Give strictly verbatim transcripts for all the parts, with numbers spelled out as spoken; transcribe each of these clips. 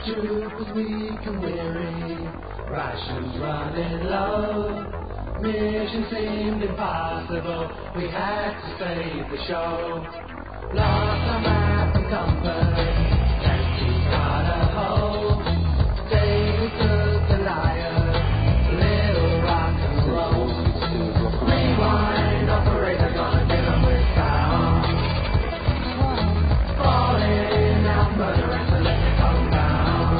troopers weak and weary, rations running low. Mission seemed impossible, we had to save the show. Lost our map and compass, empty got a hole. David took the liar, little rock and roll. Rewind, operator, gonna get them with sound. Falling out, murdering, so let me come down.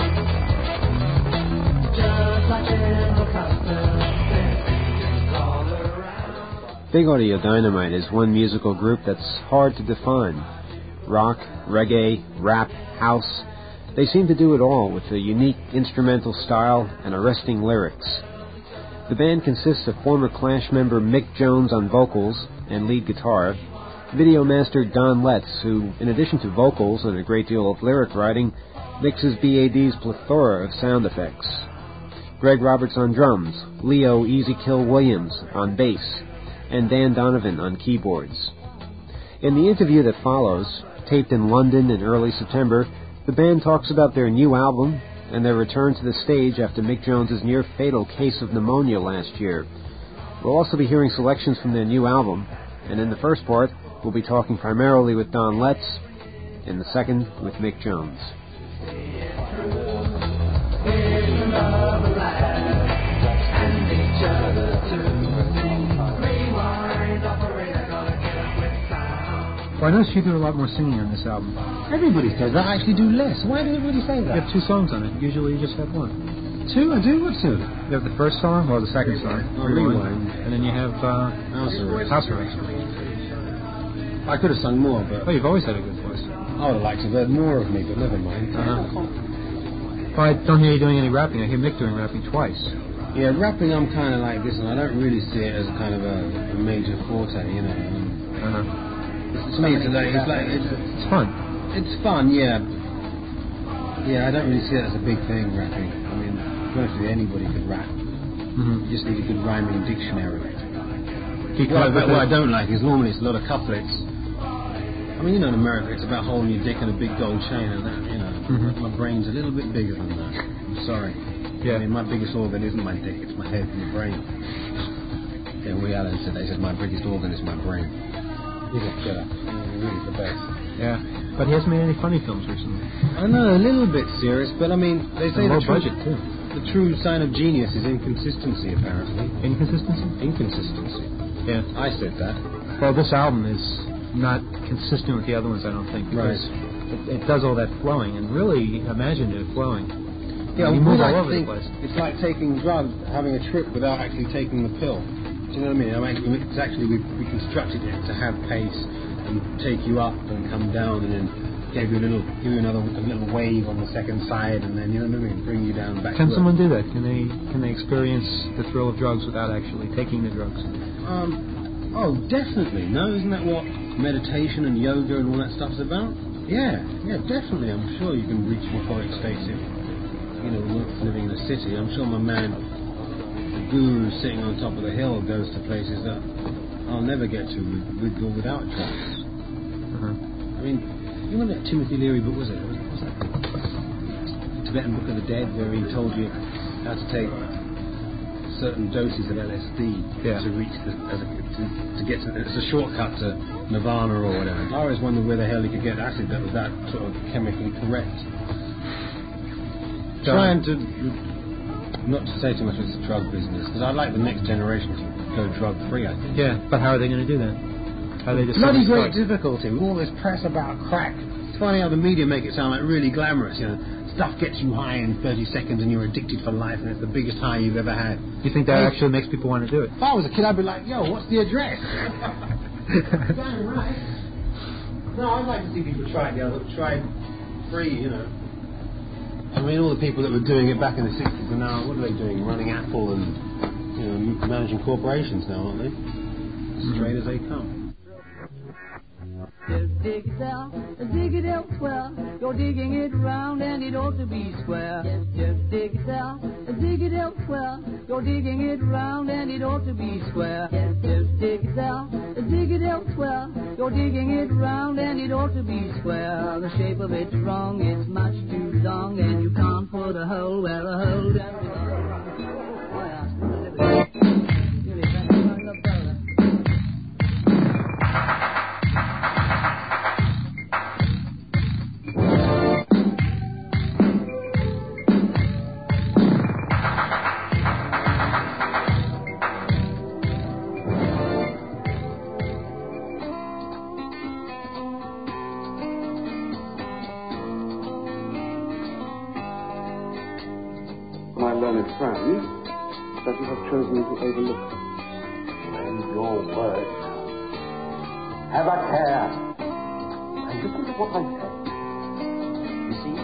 Just like General Custer, there's agents all around. Big Audio Dynamite is one musical group that's hard to define. Rock, reggae, rap, house, they seem to do it all with a unique instrumental style and arresting lyrics. The band consists of former Clash member Mick Jones on vocals and lead guitar, video master Don Letts, who, in addition to vocals and a great deal of lyric writing, mixes B A D's plethora of sound effects. Greg Roberts on drums, Leo Easy Kill Williams on bass, and Dan Donovan on keyboards. In the interview that follows, taped in London in early September, the band talks about their new album and their return to the stage after Mick Jones's near-fatal case of pneumonia last year. We'll also be hearing selections from their new album, and in the first part, we'll be talking primarily with Don Letts, in the second with Mick Jones. Well, I noticed you do a lot more singing on this album. Everybody says I actually do less. Why do everybody say that? You have two songs on it. Usually you just have one. Two? I do? What two? You have the first song, or the second song. Oh, Rewind. And then you have uh, House Arrest. House Arrest. I could have sung more, but... Well, you've always had a good voice. I would have liked to have heard more of me, but never mind. Uh-huh. Well, I don't hear you doing any rapping. I hear Mick doing rapping twice. Yeah, rapping I'm kind of like this, and I don't really see it as a kind of a, a major forte, you know. Uh-huh. To me, it's like, it's like it's, it's fun. It's fun, yeah. Yeah, I don't really see it as a big thing, rapping. I mean, honestly, anybody could rap. Mm-hmm. You just need a good rhyming dictionary. What, what, what I don't like is normally it's a lot of couplets. I mean, you know, in America, it's about holding your dick in a big gold chain, and that, you know, mm-hmm. my brain's a little bit bigger than that. I'm sorry. Yeah. I mean, my biggest organ isn't my dick; it's my head and my brain. Yeah, Woody Allen said, they said my biggest organ is my brain. He's a killer. He's really the best. Yeah, but he hasn't made any funny films recently. I know, a little bit serious, but I mean, they say low the true, budget too. The true sign of genius is inconsistency, apparently. Inconsistency? Inconsistency. Yeah. I said that. Well, this album is not consistent with the other ones, I don't think. Right. It, it does all that flowing, and really imaginative flowing. Yeah, you we move like all over think the place. It's like taking drugs, having a trip without actually taking the pill. Do you know what I mean? I mean, it's actually we we constructed it to have pace and take you up and come down, and then give you a little, give you another a little wave on the second side, and then you know what I mean, bring you down back. Can to someone earth. do that? Can they can they experience the thrill of drugs without actually taking the drugs? Um, oh, definitely. No, isn't that what meditation and yoga and all that stuff's about? Yeah, yeah, definitely. I'm sure you can reach euphoric states if you know we're living in a city. I'm sure my man, the guru sitting on top of the hill, goes to places that I'll never get to with, with or without drugs. Uh-huh. I mean, you remember that Timothy Leary book, was it? Was, was that Tibetan Book of the Dead, where he told you how to take certain doses of L S D yeah. to reach the, as a, to, to get to, it's a shortcut to nirvana or whatever. I always wondered where the hell he could get acid that was that sort of chemically correct. Don't. Trying to not to say too much about the drug business, because I'd like the next generation to go drug free, I think. Yeah, but how are they going to do that? How are they just bloody great difficulty with all this press about crack. It's funny how the media make it sound like really glamorous, you know. Stuff gets you high in thirty seconds and you're addicted for life, and it's the biggest high you've ever had. Do you think that hey, actually makes people want to do it? If I was a kid, I'd be like, yo, what's the address? Damn right. No, I'd like to see people try it, the other, try free, you know. I mean, all the people that were doing it back in the sixties are now, what are they doing? Running Apple and, you know, managing corporations now, aren't they? Straight as they come. Just dig it down, dig it elsewhere. You're digging it round and it ought to be square. Just, just dig it down, dig it elsewhere. You're digging it round and it ought to be square. Just, just dig it down, dig it elsewhere. You're digging it round and it ought to be square. The shape of it's wrong, it's much too long, and you can't put a hole where a hole does belong. Friend that you have chosen to overlook. And your words. Have a care. And listen to what I say. You see?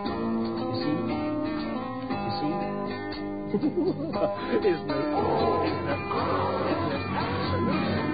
You see? You see? Isn't it? Oh, isn't it? Oh, isn't it? Absolutely.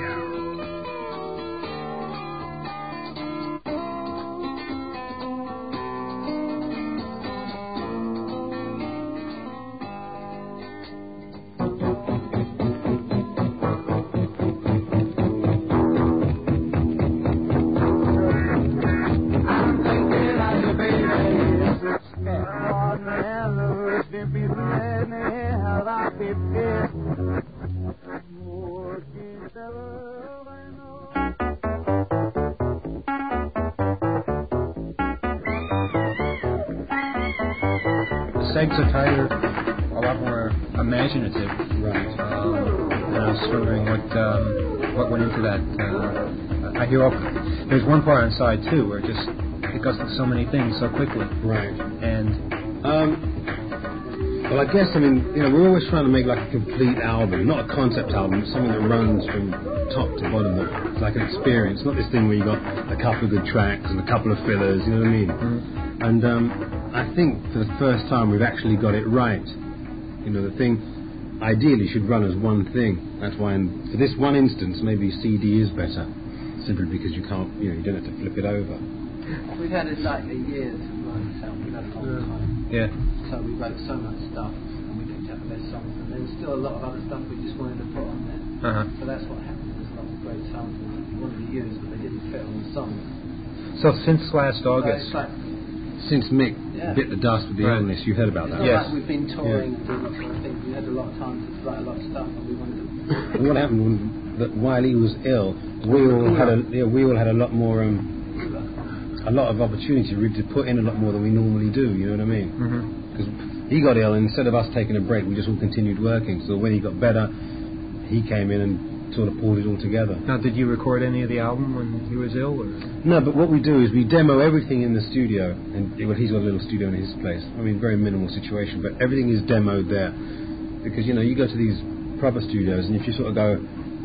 Segs are tighter, a lot more imaginative. Right. Um, and I was wondering what um, what went into that. Uh, I hear all, there's one part on side two where it just it goes to so many things so quickly. Right. And um, well, I guess I mean you know we're always trying to make like a complete album, not a concept album, but something that runs from top to bottom. It's like an experience, not this thing where you got a couple of good tracks and a couple of fillers. You know what I mean? Mm-hmm. And um, I think for the first time we've actually got it right. You know, the thing ideally should run as one thing. That's why, in, for this one instance, maybe C D is better, simply because you can't, you know, you don't have to flip it over. We've had it like a year to write this album. We've had a long time. yeah, So we wrote so much stuff, and we picked up the best songs, and there was still a lot of other stuff we just wanted to put on there. uh-huh. So that's what happened. There's a lot of great samples that we wanted to use, but they didn't fit on the songs. So since last So August, it's like, Since Mick Yeah. bit the dust with the Right. illness, you heard about it's that. not Yes. like we've been touring and doing sort of things. We had a lot of time to write a lot of stuff, and we wanted to. What happened was that while he was ill, we all had a yeah, we all had a lot more um, a lot of opportunity really to put in a lot more than we normally do. You know what I mean? mm-hmm. Because he got ill, and instead of us taking a break, we just all continued working. So when he got better, he came in and sort of pulled it all together. Now, did you record any of the album when he was ill? Or? No, but what we do is we demo everything in the studio, and well, he's got a little studio in his place. I mean, very minimal situation, but everything is demoed there, because you know you go to these proper studios, and if you sort of go,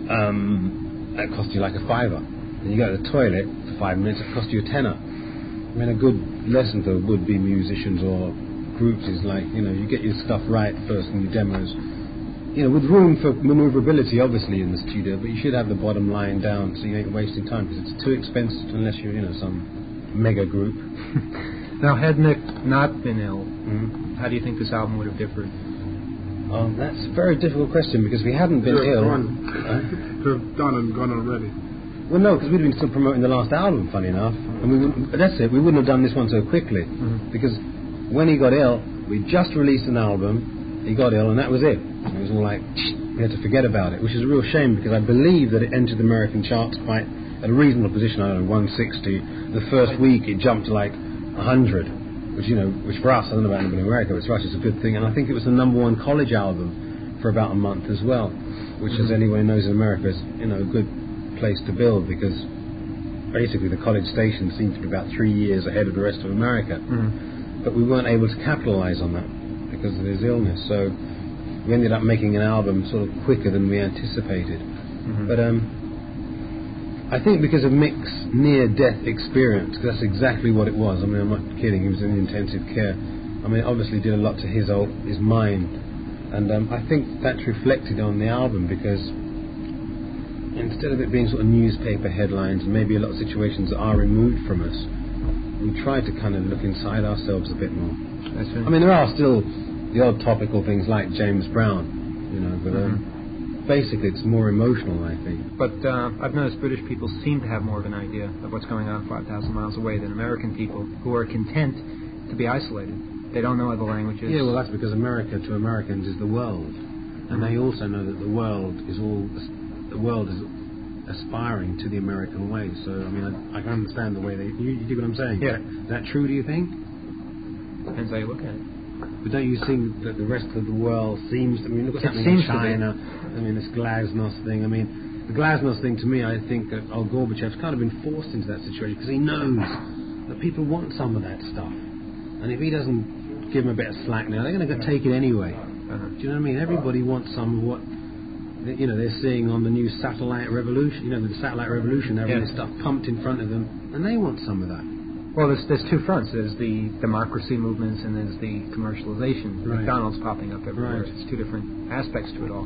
um, that costs you like a fiver, and you go to the toilet for five minutes, it costs you a tenner. I mean, a good lesson for would-be musicians or groups is like, you know, you get your stuff right first in your demos. You know, with room for maneuverability, obviously, in the studio, but you should have the bottom line down so you ain't wasting time, because it's too expensive unless you're, you know, some mega group. Now, had Mick not been ill, Mm-hmm. how do you think this album would have differed? Um, that's a very difficult question, because we hadn't been To have ill. gone, Huh? to have done and gone already. Well, no, because we'd been still promoting the last album, funny enough. And we wouldn't, but that's it, we wouldn't have done this one so quickly. Mm-hmm. Because when he got ill, we just released an album, he got ill, and that was it. It was all like, we had to forget about it, which is a real shame, because I believe that it entered the American charts quite at a reasonable position, I don't know, one sixty. The first week it jumped to like one hundred, which, you know, which for us, I don't know about anybody in America, but for us it's a good thing. And I think it was the number one college album for about a month as well, which, Mm-hmm. as anyone knows in America, is, you know, a good place to build, because basically the college station seems to be about three years ahead of the rest of America. Mm-hmm. But we weren't able to capitalize on that because of his illness, so we ended up making an album sort of quicker than we anticipated. Mm-hmm. But um, I think because of Mick's near-death experience, 'cause that's exactly what it was. I mean, I'm not kidding. He was in intensive care. I mean, it obviously did a lot to his old, his mind, and um, I think that's reflected on the album, because instead of it being sort of newspaper headlines and maybe a lot of situations that are removed from us, we tried to kind of look inside ourselves a bit more. That's right. I mean, there are still the odd topical things like James Brown, you know, but um, basically it's more emotional, I think. But uh, I've noticed British people seem to have more of an idea of what's going on five thousand miles away than American people, who are content to be isolated. They don't know other languages. Yeah, well, that's because America to Americans is the world, and they also know that the world is all the world is aspiring to the American way. So, I mean, I, I can understand the way they. You, you get what I'm saying? Yeah. Is that true? Do you think? Depends how you look at it. But don't you think that the rest of the world seems... I mean, look what's It happening in seems to be. China. I mean, this glasnost thing. I mean, the glasnost thing, to me, I think that old Gorbachev's kind of been forced into that situation because he knows that people want some of that stuff. And if he doesn't give them a bit of slack now, they're going to go take it anyway. Uh-huh. Do you know what I mean? Everybody wants some of what... You know, they're seeing on the new satellite revolution. You know, with the satellite revolution, they're having Yeah. this stuff pumped in front of them, and they want some of that. Well, there's, there's two fronts. There's the democracy movements and there's the commercialization. Right. McDonald's popping up everywhere. Right. It's two different aspects to it all.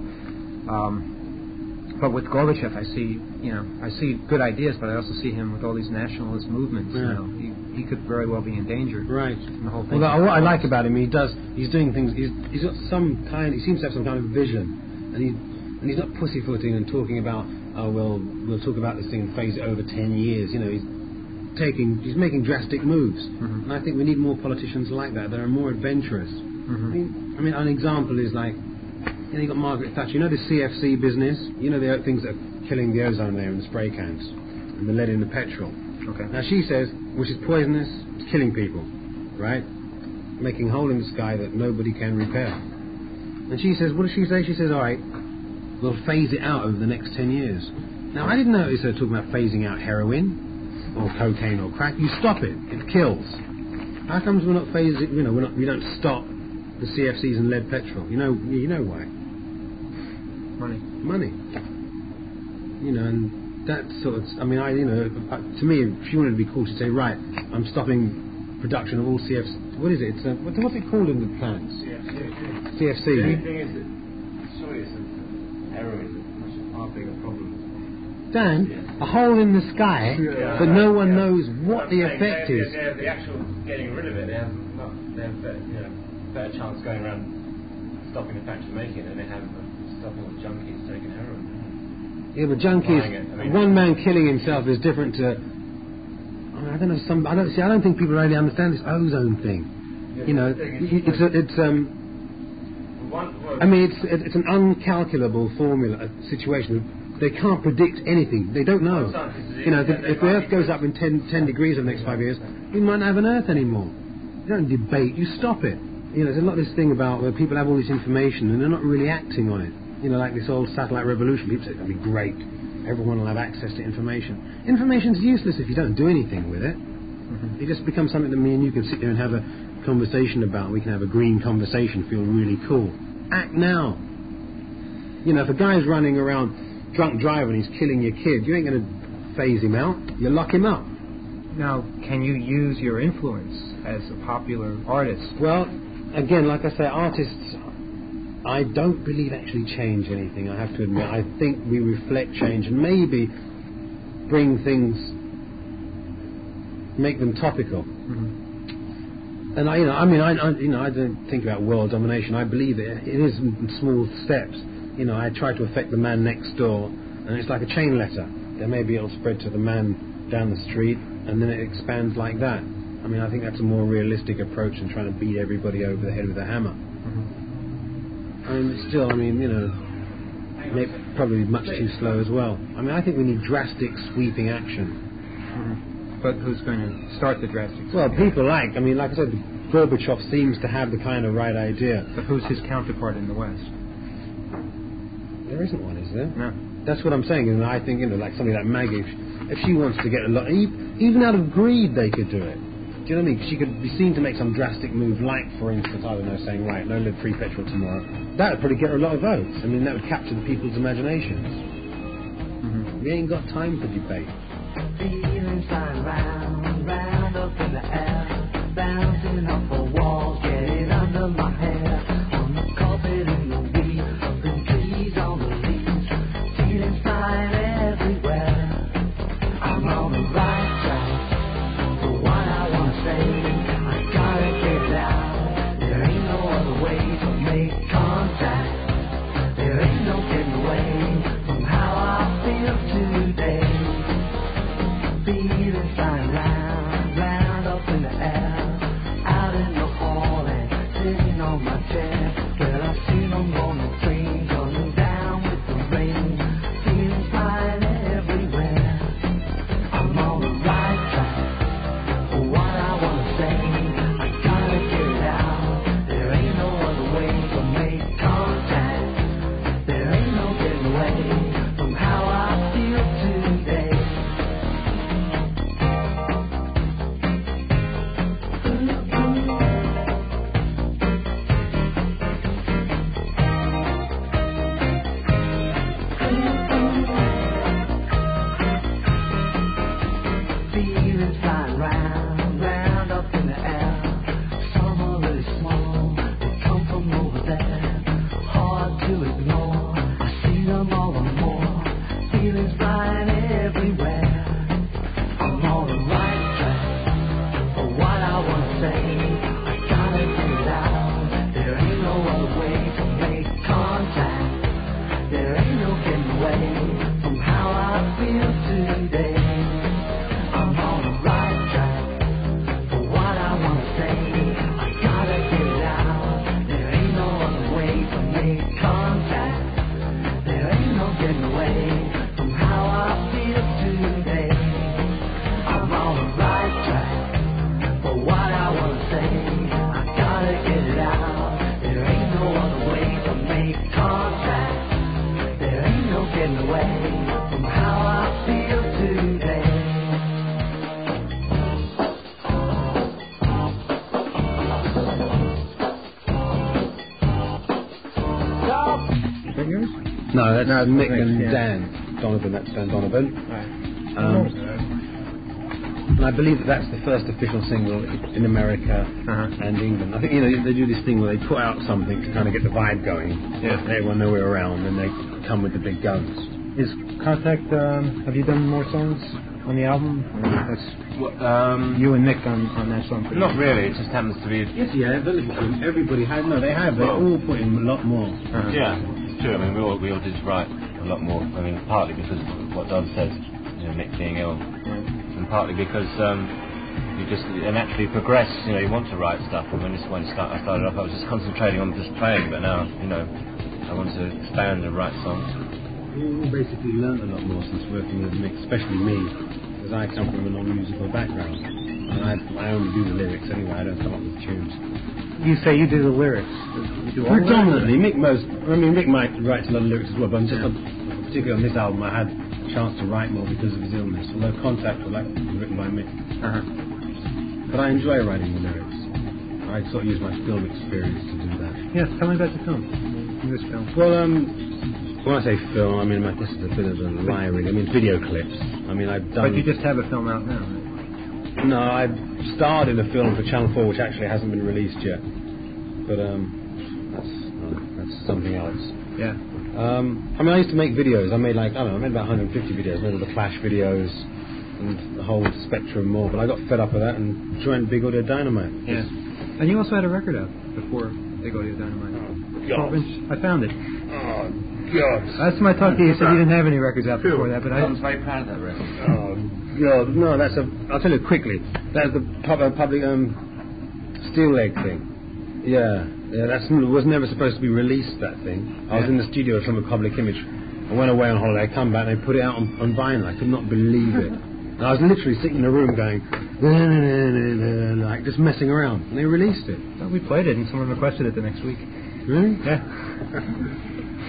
Um, but with Gorbachev, I see, you know, I see good ideas, but I also see him with all these nationalist movements. Yeah. You know, he, he could very well be in danger. Right. And the whole thing. Well, what I like about him, he does, he's doing things, he's, he's got some kind, he seems to have some kind of vision, and he, and he's not pussyfooting and talking about, oh, well, we'll talk about this thing and phase it over ten years, you know, he's taking, he's making drastic moves, Mm-hmm. and I think we need more politicians like that, that are more adventurous. Mm-hmm. I mean, I mean, an example is like, you know, you got Margaret Thatcher, you know the C F C business, you know the things that are killing the ozone layer in the spray cans, and the lead in the petrol. Okay. Now she says, which is poisonous, it's killing people, right? Making a hole in the sky that nobody can repair. And she says, what does she say? She says, all right, we'll phase it out over the next ten years. Now, I didn't notice her talking about phasing out heroin or cocaine or crack. You stop it, it kills. How comes we're not phasing, you know, we're not, we don't stop the C F Cs and lead petrol? You know, you know why? Money. Money. You know, and that sort of, I mean, I, you know, to me, if she wanted to be cool, she'd say, right, I'm stopping production of all C F C. What is it? It's a, what, what's it called in the plants? C F C. C F C. The only thing is that soy and heroin is much far bigger problem. Dan, Yeah. a hole in the sky, Yeah. but no one Yeah. knows what the I'm saying effect they're, is. they're, they're the actual getting rid of it. They have not, they have better, you know, better chance going around stopping the factory making it than they have of stopping all the junkies taking heroin. Yeah, but junkies, Buying it, I mean- one man killing himself is different to. I, mean, I don't know. Some I don't see. I don't think people really understand this ozone thing. You know, the thing is, it's a, it's um. One, well, I mean, it's it's an uncalculable formula a situation. They can't predict anything. They don't know. You know, if, if the Earth goes up in ten, ten degrees in the next five years, we might not have an Earth anymore. You don't debate. You stop it. You know, there's a lot of this thing about where people have all this information and they're not really acting on it. You know, like this old satellite revolution. People say it'll be great. Everyone will have access to information. Information's useless if you don't do anything with it. Mm-hmm. It just becomes something that me and you can sit there and have a conversation about. We can have a green conversation, feel really cool. Act now. You know, if a guy's running around drunk driving, he's killing your kid, you ain't going to phase him out. You lock him up. Now, can you use your influence as a popular artist? Well, again, like I say, artists, I don't believe actually change anything, I have to admit. I think we reflect change and maybe bring things, make them topical. Mm-hmm. And I, you know, I mean, I, I, you know, I don't think about world domination. I believe it. It is in small steps. You know, I try to affect the man next door, and it's like a chain letter. Then maybe it'll spread to the man down the street, and then it expands like that. I mean, I think that's a more realistic approach than trying to beat everybody over the head with a hammer. Mm-hmm. I mean, still, I mean, you know, maybe, probably much too slow as well. I mean, I think we need drastic, sweeping action. Mm-hmm. But who's going to start the drastic? Well, people like, I mean, like I said, Gorbachev seems to have the kind of right idea. But who's his counterpart in the West? There isn't one, is there? No. That's what I'm saying, and I think, you know, like somebody like Maggie, if, if she wants to get a lot, even out of greed, they could do it. Do you know what I mean? She could be seen to make some drastic move, like, for instance, I don't know, saying, right, no lead-free petrol tomorrow. That would probably get her a lot of votes. I mean, that would capture the people's imaginations. Mm-hmm. We ain't got time for debate. Feeling flying round, round up in the air, bouncing off the walls, getting under my hair, on the carpet in the weed, up in trees on the leaves, feeling fine everywhere. I'm on the right track, for what I want to say, I gotta get it out. There ain't no other way to make contact. There ain't no getting away. away from how I feel today. I'm on the right track for what I want to say. I gotta get it out. There ain't no other way to make contact. There ain't no getting away from how I feel today. I'm on the right track for what I want to say. I gotta get it out. There ain't no other way to make contact. There ain't no getting away from how I feel today. Fingers? No, that's No, it's Mick Mick, and yeah. Dan Donovan. That's Dan Donovan. Right. Um, and I believe that that's the first official single in America Uh-huh. and England. I think, you know, they do this thing where they put out something to kind of get the vibe going. Yeah. Let everyone know we're around, and they come with the big guns. Is Contact, um, have you done more songs on the album? Or that's Well, um, you and Nick on, on that song? not really. It just happens to be. Yes, yeah, everybody had. No, they have. They all put in a lot more. Uh-huh. Yeah, it's true. I mean, we all we all did write a lot more. I mean, partly because of what Don said, you know, Nick being ill, and partly because um, you just and naturally progress. You know, you want to write stuff. And when this when start, I started off, I was just concentrating on just playing. But now, you know, I want to expand and write songs. We basically learned a lot more since working with Mick, especially me, because I come from a non-musical background, and I, I only do the lyrics anyway. I don't come up with tunes. You say you do the lyrics. You do all the lyrics? Predominantly, Mick most. I mean, Mick might write a lot of lyrics as well, but just yeah. particularly on this album, I had a chance to write more because of his illness. Although Contact was like written by Mick, Uh-huh. but I enjoy writing the lyrics. I sort of use my film experience to do that. Yes, tell me about the film. This film. Well, um. When I say film, I mean, like, this is a bit of a lie, really. I mean, video clips. I mean, I've done... But you just have a film out now, right? No, I've starred in a film for Channel four, which actually hasn't been released yet. But, um, that's uh, that's something else. Yeah. Um, I mean, I used to make videos. I made, like, I don't know, I made about one hundred fifty videos. I made all the Clash videos and the whole spectrum more. But I got fed up with that and joined Big Audio Dynamite. Yeah. And you also had a record out before Big Audio Dynamite. God. I found it. Oh, God. That's my talk to you. You said you didn't have any records out before that, but I... I was very proud of that record. Oh, God. No, that's a... I'll tell you quickly. That's the pub, uh, public um, steel leg thing. Yeah. Yeah, that's was never supposed to be released, that thing. I was Yeah. in the studio from a Public Image. I went away on holiday, I come back, and they put it out on, on vinyl. I could not believe it. And I was literally sitting in a room going... like, just messing around. And they released it. Well, we played it, and someone requested it the next week. Really? Yeah.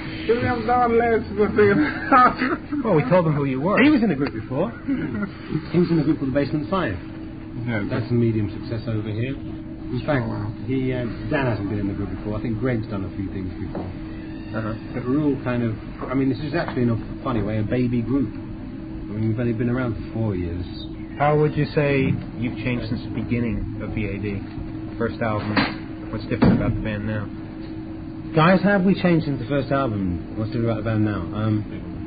Well, Well, we told them who you were. He was in a group before. He was in a group called the Basement Five. yeah, That's a medium success over here. In fact, he uh, Dan hasn't been in the group before. I think Greg's done a few things before. Uh-huh. But we're all kind of... I mean, this is actually, in a funny way, a baby group. I mean, we've only been around for four years. How would you say you've changed since the beginning of B A D? First album. What's different about the band now? Guys, have we changed since the first album? What's different about the band now? Um,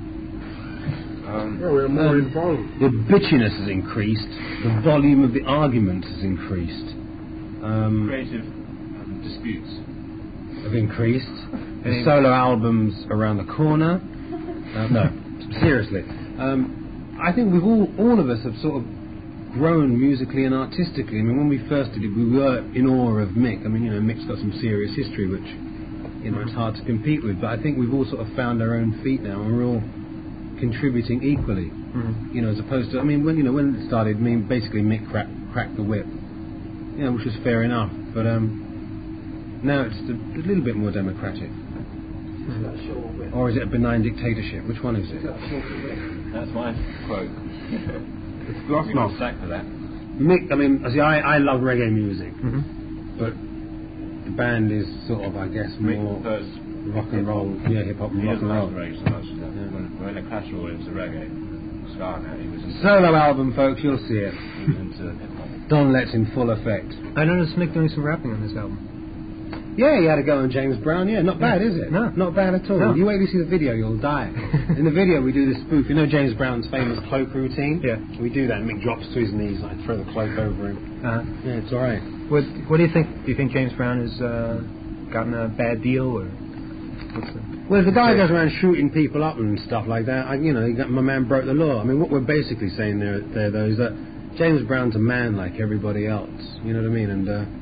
well, we're more um, involved. the bitchiness has increased. The volume of the arguments has increased. Um, Creative um, disputes. have increased. The Any- solo albums around the corner. Uh, no, seriously. Um, I think we've all, all of us have sort of grown musically and artistically. I mean, when we first did it, we were in awe of Mick. I mean, you know, Mick's got some serious history, which, you know, it's hard to compete with. But I think we've all sort of found our own feet now, and we're all contributing equally. Mm-hmm. You know, as opposed to, I mean, when you know, when it started, I mean, basically Mick cracked, cracked the whip. You know, which was fair enough. But um, now it's a, a little bit more democratic. Or is it a benign dictatorship? Which one is it? That's my quote. It's gloss You got now. sacked for that. Mick, I mean, see, I, I love reggae music, Mm-hmm. but the band is sort of, I guess, more Mick first rock and roll, yeah, hip hop and He rock doesn't and like roll. reggae so much. So when, when the Clash were into reggae, Scar now, he was into, Solo album, folks, you'll see it. he was into hip hop. Don Letts in full effect. I noticed Mick doing some rapping on this album. Yeah, he had a go on James Brown. Yeah, not bad, is it? No. Not bad at all. No. You wait till you see the video, you'll die. In the video, we do this spoof. You know James Brown's famous cloak routine? Yeah. We do that, and Mick drops to his knees, I throw the cloak over him. Uh, Yeah, it's all right. what What do you think? Do you think James Brown has uh, gotten a bad deal, or what's the... Well, if the guy goes around shooting people up and stuff like that, I, you know, he got, my man broke the law. I mean, what we're basically saying there, there though, is that James Brown's a man like everybody else. You know what I mean? And uh,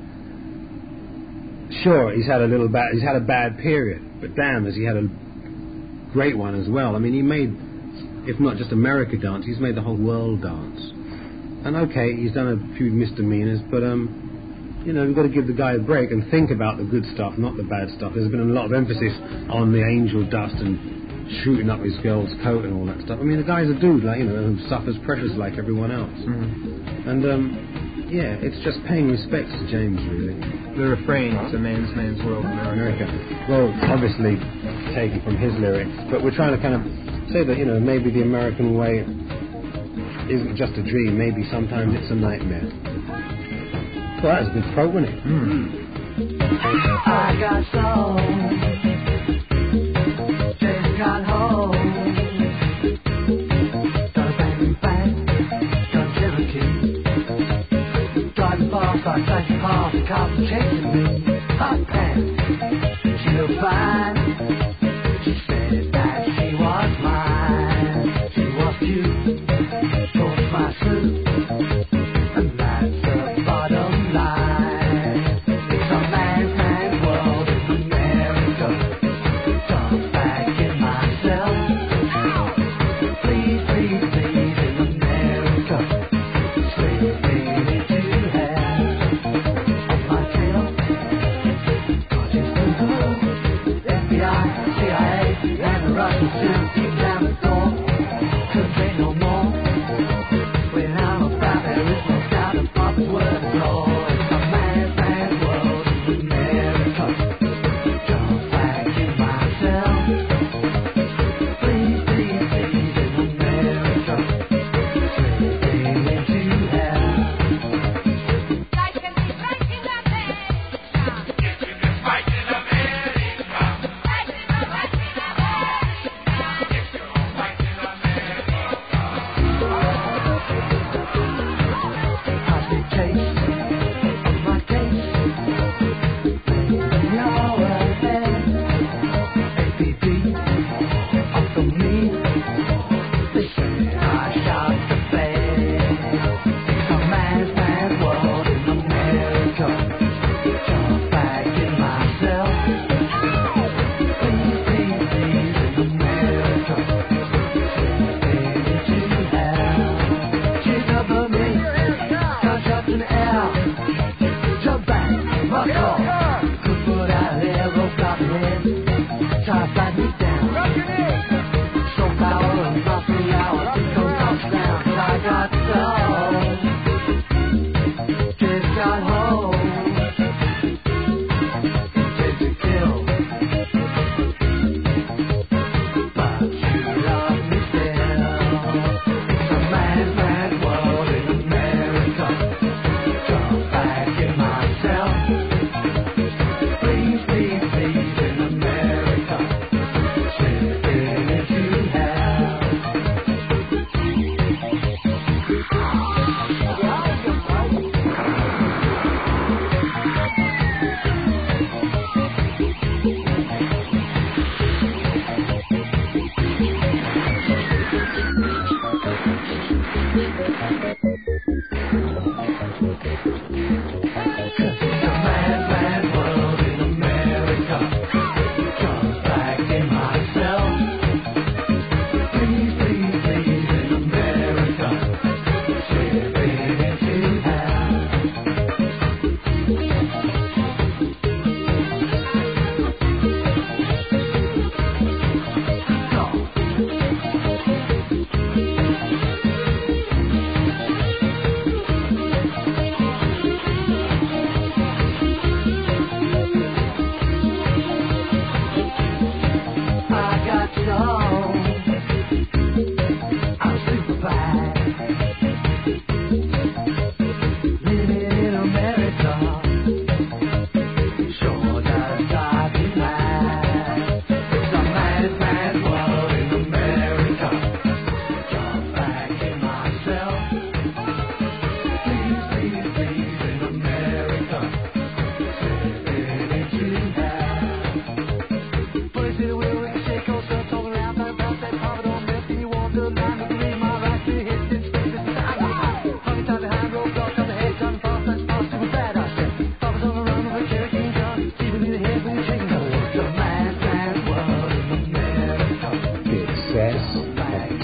sure, he's had a little bad, he's had a bad period, but damn, has he had a great one as well. I mean, he made, if not just America dance, he's made the whole world dance. And okay, he's done a few misdemeanors, but um, you know, we've got to give the guy a break and think about the good stuff, not the bad stuff. There's been a lot of emphasis on the angel dust and shooting up his girl's coat and all that stuff. I mean, the guy's a dude, like, you know, who suffers pressures like everyone else. Mm-hmm. And um, yeah, it's just paying respects to James, really. The refrain, it's a man's man's world in America. America. Well, obviously taken from his lyrics, but we're trying to kind of say that, you know, maybe the American way isn't just a dream. Maybe sometimes it's a nightmare. Well, that was a good throat, wasn't it? Mm. I got soul, just got home. Got a brand new bag, got a Cherokee. Driving fast, I flash past, the cops are chasing me. Hot pants, she looked fine. She said that she was mine. She was cute, told my suit.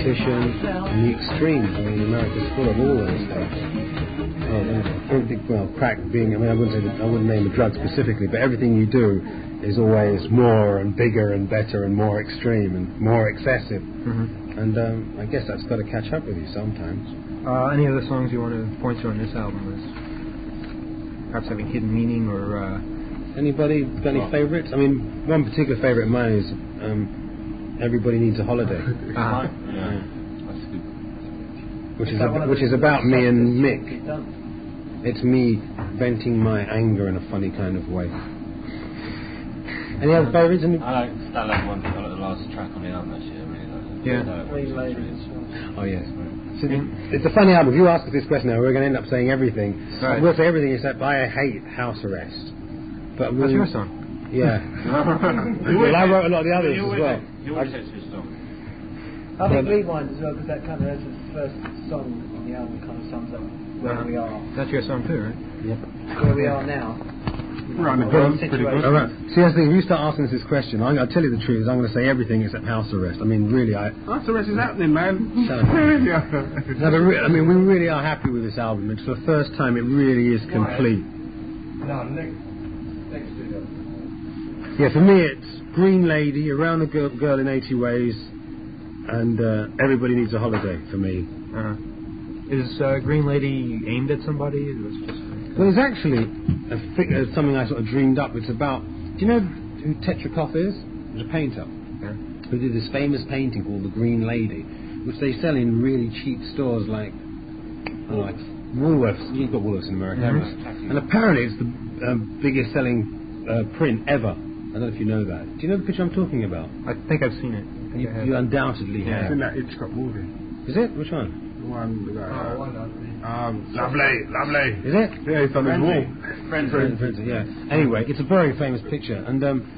competition, and the extremes. I mean, America's full of all those things. Oh, yeah. Well, crack being, I mean, I wouldn't say that, I wouldn't name a drug specifically, but everything you do is always more and bigger and better and more extreme and more excessive. Mm-hmm. And um, I guess that's got to catch up with you sometimes. Uh, any other songs you want to point to on this album as perhaps having hidden meaning or... Uh, Anybody got any favourites? I mean, one particular favourite of mine is um, Everybody Needs a Holiday. uh-huh. Yeah. That's good. Which is, a, which is about me and Mick. It's me venting my anger in a funny kind of way. Any other favourites? Any? I like Stand Up One, I like the last track on the album actually. I really like it. Yeah. Green Lady. Oh, yes. So it's a funny album. If you ask us this question now, we're going to end up saying everything. Right. We'll say everything except I hate House Arrest. But That's we, your song. Yeah. Well, I wrote a lot of the others as well. You always say it's his song. I think Rewind as well, because that kind of, as the first song on the album, kind of sums up where Uh-huh. we are. That's your song too, right? Yep. Where we are now. We're on the Well, go, pretty good. situation. All right. See, that's the thing. If you start asking us this question, I'm, I'll tell you the truth. I'm going to say everything except House Arrest. I mean, really, I. That's the rest is happening, man. Shut up. Yeah. No, but re- I mean, we really are happy with this album. It's for the first time. It really is complete. No, next, next to them. Yeah, for me, it's Green Lady, Around the Girl, girl in eighty Ways, and uh, Everybody Needs a Holiday for me. Uh-huh. Is uh, Green Lady aimed at somebody? It was just... Well, it's actually a fig- uh, something I sort of dreamed up. It's about, do you know who Tetrakoff is? He's a painter Yeah. who did this famous painting called The Green Lady, which they sell in really cheap stores like, oh, like Woolworths. You've got Woolworths in America, haven't you? And apparently it's the um, biggest selling uh, print ever. I don't know if you know that. Do you know the picture I'm talking about? I think I've seen it. I think You, I have. you undoubtedly Yeah. It's have. in that Hitchcock movie. Is it? Which one? The one with, uh, Oh, one of the- um, lovely, lovely. Is it? Yeah, it's on the wall. Friends. Friends, friends, yeah. Anyway, it's a very famous picture, and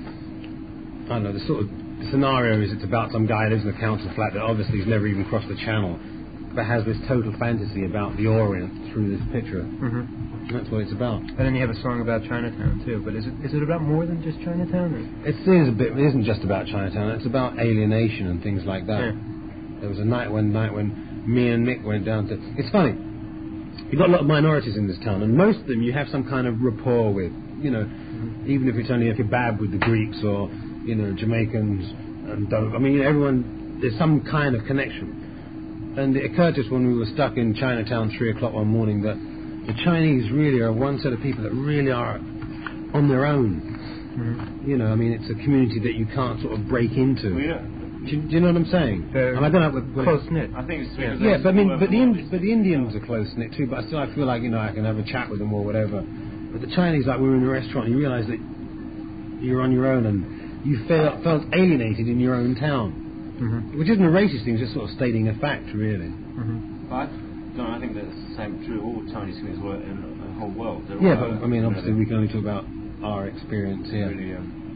um, I don't know, the sort of the scenario is it's about some guy who lives in a council flat that obviously has never even crossed the channel, but has this total fantasy about the Orient through this picture. Mm-hmm. That's what it's about. And then you have a song about Chinatown too. But is it is it about more than just Chinatown? Or? It is a bit. It isn't just about Chinatown. It's about alienation and things like that. Yeah. There was a night one night when me and Mick went down to. It's funny. You've got a lot of minorities in this town, and most of them you have some kind of rapport with. You know, mm-hmm. even if it's only a kebab with the Greeks or you know Jamaicans and I mean everyone. There's some kind of connection. And it occurred to us when we were stuck in Chinatown three o'clock one morning that the Chinese really are one set of people that really are on their own. Mm-hmm. You know, I mean, it's a community that you can't sort of break into. Well, yeah. Do, you, do you know what I'm saying? They're and I don't know what, what close knit. I think it's Yeah. because Yeah, but I mean, all but the over Ind- but the Indians are close knit too. But still, I feel like you know I can have a chat with them or whatever. But the Chinese, like we were in a restaurant, you realise that you're on your own and you felt felt alienated in your own town, Mm-hmm. which isn't a racist thing, it's just sort of stating a fact, really. Mm-hmm. But no, I think that's the same true. All Chinese communities work in the whole world. They're Yeah, all, but I mean, you know, obviously, they're we can only talk about our experience here. really,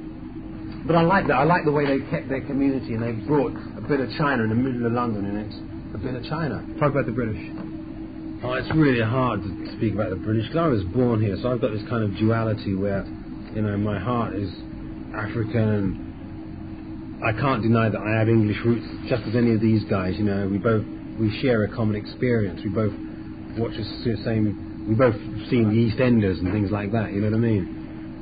um, But I like that. I like the way they kept their community and they brought a bit of China in the middle of London, and it's a bit of China. Talk about the British. Oh, it's really hard to speak about the British because I was born here, so I've got this kind of duality where, you know, my heart is African and I can't deny that I have English roots just as any of these guys. You know, we both we share a common experience. We both watch the same. We both seen the EastEnders and things like that. You know what I mean?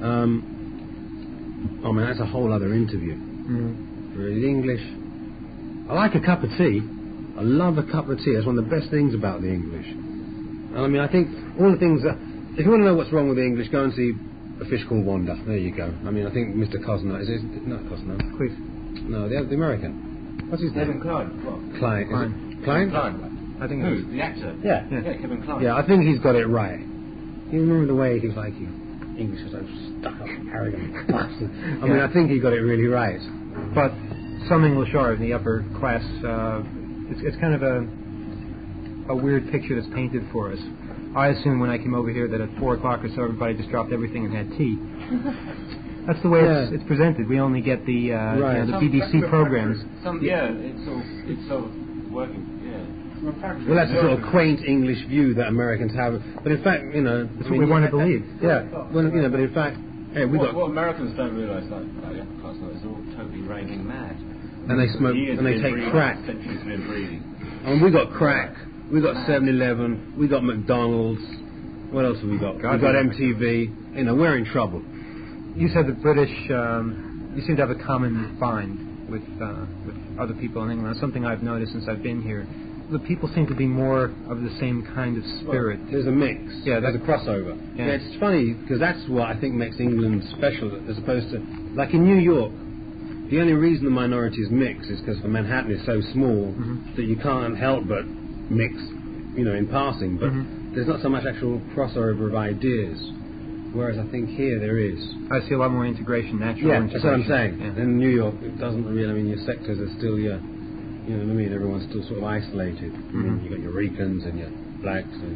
Um, oh man, that's a whole other interview. Mm-hmm. Really, English. I like a cup of tea. I love a cup of tea. That's one of the best things about the English. And I mean, I think all the things that, if you want to know what's wrong with the English, go and see A Fish Called Wanda. There you go. I mean, I think Mister Cosner, is it, not Cosner? Please. No, the, the American. What's his Kevin name? Kline. What? Klein. Is Klein. it Klein? Kline. I think Who? it's... The actor? Yeah. Yeah. Yeah, Kevin Kline. Yeah, I think he's got it right. You remember the way he was like, you English was so stuck up, arrogant bastard. I mean, Yeah. I think he got it really right. But some English are in the upper class. Uh, it's, it's kind of a a weird picture that's painted for us. I assume when I came over here that at four o'clock or so everybody just dropped everything and had tea. That's the way Yeah. it's, it's presented. We only get the uh, Right. you know, the Some- B B C programs. Some, yeah, it's all, it's all working. Yeah. Well, that's a sort of quaint English view that Americans have. But in fact, you know... That's I what mean, we want yeah, to believe. Yeah, well, you know, but in fact, hey, we what, got... what Americans don't realise, like, like the upper class, is all totally raving mad. and they smoke Years and they been take breeding, crack. centuries been breeding. And we got crack, we got seven eleven, we got McDonald's. What else have we got? God, we got yeah. M T V. You know, we're in trouble. You said the British, um, you seem to have a common bind with uh, with other people in England. Something I've noticed since I've been here. The people seem to be more of the same kind of spirit. There's a mix. Yeah, there's a crossover. Yeah. Yeah, it's funny because that's what I think makes England special, as opposed to like in New York. The only reason the minorities mix is because Manhattan is so small Mm-hmm. that you can't help but mix, you know, in passing. But Mm-hmm. there's not so much actual crossover of ideas. Whereas I think here there is. I see a lot more integration, natural Yeah, integration. that's what I'm saying. Yeah. In New York, it doesn't really. I mean, your sectors are still your. You know what I mean? Everyone's still sort of isolated. I mean, Mhm. you got your Ricans and your blacks and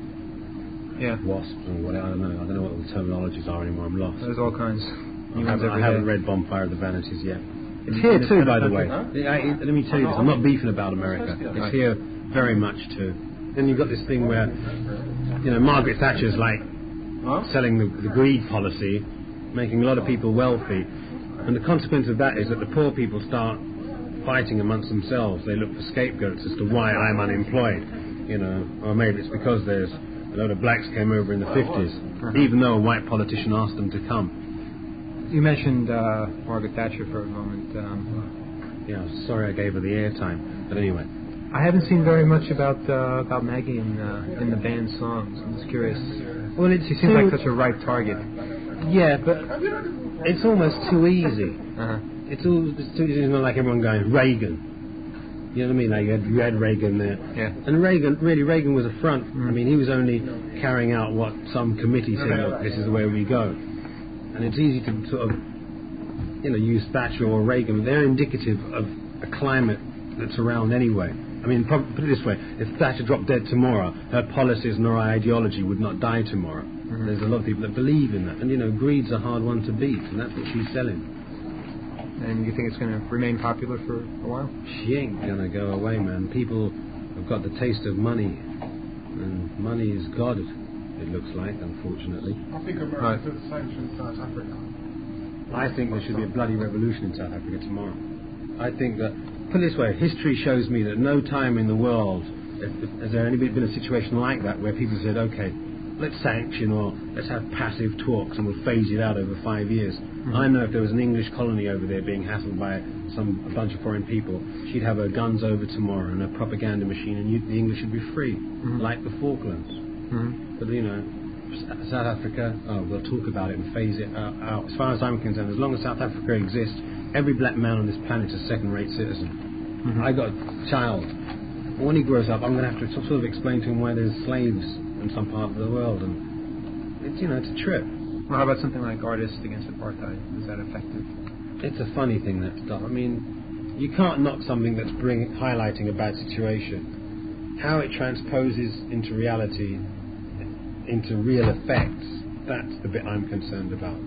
your Yeah, wasps and whatever. I don't know. I don't know what the terminologies are anymore. I'm lost. there's all kinds. I New ones haven't, I every haven't day. read Bonfire of the Vanities yet. It's In- here in this too, kind by of the way. country? Yeah, I- let me tell you this. I'm not beefing about America. It's here very much too. Then you've got this thing where, you know, Margaret Thatcher's like selling the, the greed policy, making a lot of people wealthy, and the consequence of that is that the poor people start fighting amongst themselves. They look for scapegoats as to why I'm unemployed, you know, or maybe it's because there's a load of blacks came over in the fifties, even though a white politician asked them to come. You mentioned uh, Margaret Thatcher for a moment. Um, Yeah, sorry I gave her the airtime, but anyway. I haven't seen very much about uh, about Maggie in uh, in the band's songs. I'm just curious. Well, it's She seems like such a ripe target. Yeah, but it's almost too easy. Uh-huh. It's all it's too easy. It's not like everyone going Reagan. You know what I mean? Like you had, you had Reagan there, Yeah. and Reagan really Reagan was a front. Mm. I mean, he was only carrying out what some committee said. Look, this is the way we go. And it's easy to sort of you know use Thatcher or Reagan. They're indicative of a climate that's around anyway. I mean, prob- put it this way: if Thatcher dropped dead tomorrow, her policies and her ideology would not die tomorrow. Mm-hmm. There's a lot of people that believe in that, and you know, greed's a hard one to beat, and that's what she's selling. And you think it's going to remain popular for a while? She ain't gonna go away, man. People have got the taste of money, and money is God. It looks like, unfortunately. I think America did the same thing in South Africa. I think there should be a bloody revolution in South Africa tomorrow. I think that, put it this way, history shows me that no time in the world if, if, has there any been a situation like that where people said, okay, let's sanction or let's have passive talks and we'll phase it out over five years. Mm-hmm. I know if there was an English colony over there being hassled by some a bunch of foreign people, she'd have her guns over tomorrow and a propaganda machine, and you, the English would be free, mm-hmm. like the Falklands. Mm-hmm. But you know, South Africa, oh, we'll talk about it and phase it out, out. As far as I'm concerned, as long as South Africa exists, every black man on this planet is a second-rate citizen. Mm-hmm. I got a child. When he grows up, I'm going to have to sort of explain to him why there's slaves in some part of the world, and it's you know it's a trip. Well, how about something like Artists Against Apartheid? Is that effective? It's a funny thing, that stuff. I mean, you can't knock something that's bring, highlighting a bad situation. How it transposes into reality, into real effects, that's the bit I'm concerned about.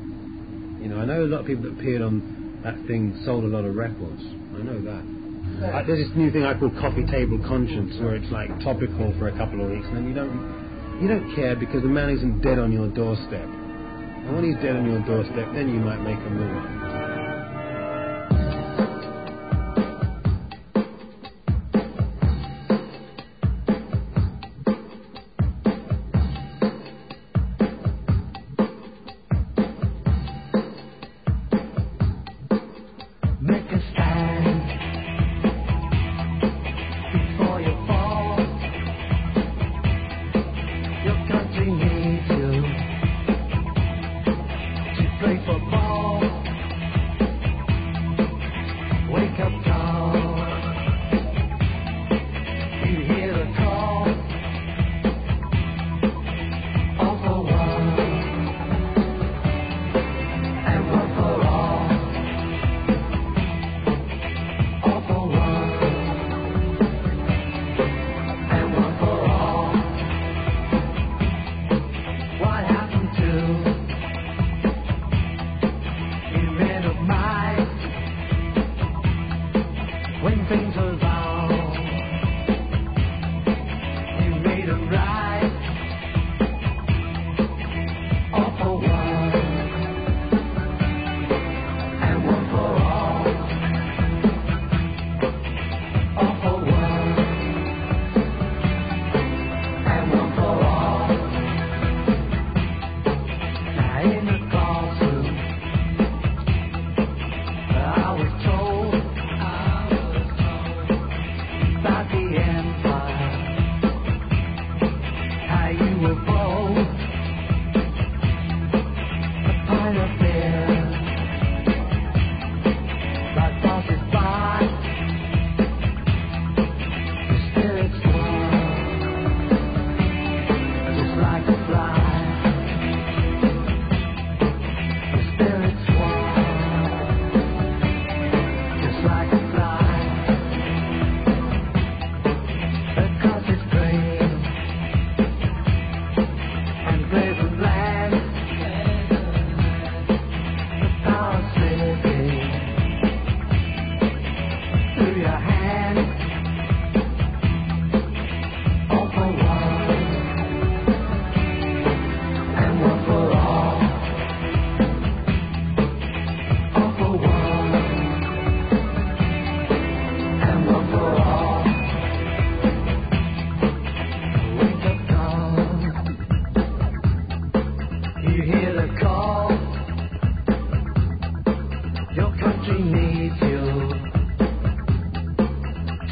You know, I know a lot of people that appeared on that thing sold a lot of records. I know that. Uh, there's this new thing I call coffee table conscience, where it's like topical for a couple of weeks, and then you don't you don't care because the man isn't dead on your doorstep. And when he's dead on your doorstep, then you might make a move.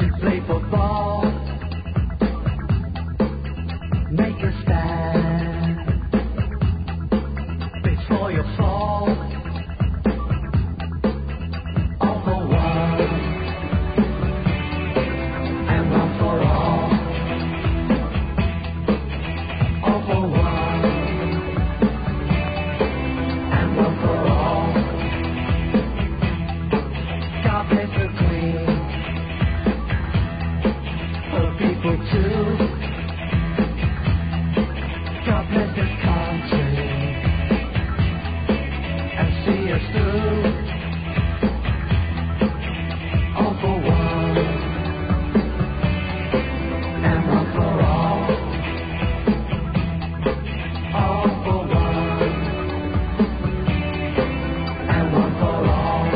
Play football. Make a stand. Before you fall. All for one. And one for all. All for one. And one for all. God bless the Queen. For the people too. God bless this country. And see us through. All for one. And one for all. All for one. And one for all.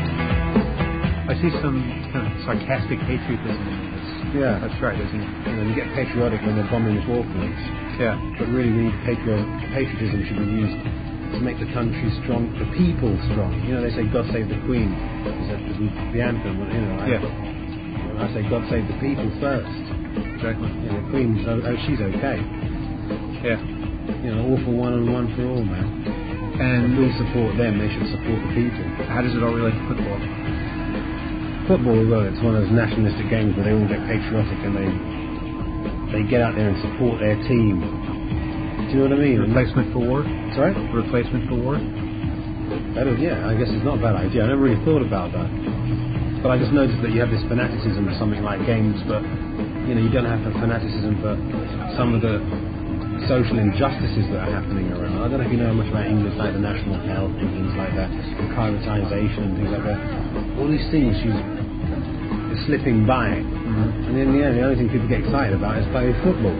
I see some kind of sarcastic patriotism in this. Yeah. That's right, isn't it? You know, you get patriotic when they're bombing this orphanage. Yeah. But really, we need patri- patriotism should be used to make the country strong, the people strong. You know, they say God save the Queen. Is that the anthem? Well, you know, I, Yeah. I say God save the people first. Exactly. You know, the Queen's, oh, oh, she's okay. Yeah. You know, all for one and one for all, man. And If we support them, they should support the people. how does it all relate to football? Football, well, it's one of those nationalistic games where they all get patriotic and they they get out there and support their team. Do you know what I mean? Replacement for war? Sorry? Replacement for war? I don't, yeah, I guess it's not a bad idea. I never really thought about that. But I just noticed that you have this fanaticism for something like games, but you know, you don't have to have fanaticism for some of the social injustices that are happening around. I don't know if you know much about England, like the national health and things like that, and privatisation and things like that. All these things she's are slipping by, mm-hmm. and in the end, the only thing people get excited about is playing football.